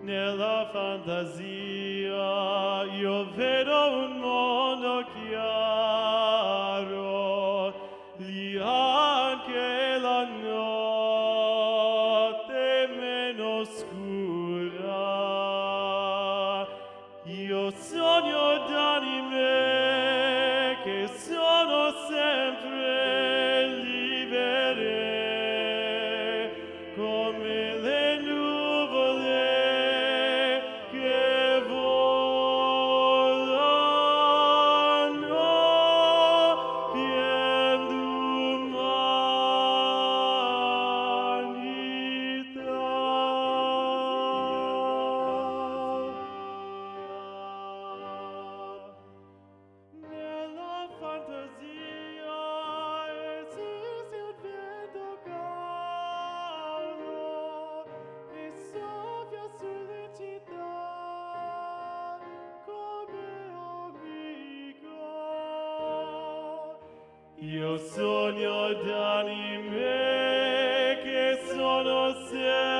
Nella fantasia io vedo un mondo chiaro, lì anche la notte meno scura. Io sogno d'anime che sono sempre libere, come le nuvole che volano pien d'umanità. Nella fantasia esiste un vento caldo che soffia sulle città come amico. Io sogno d'anime che sono sempre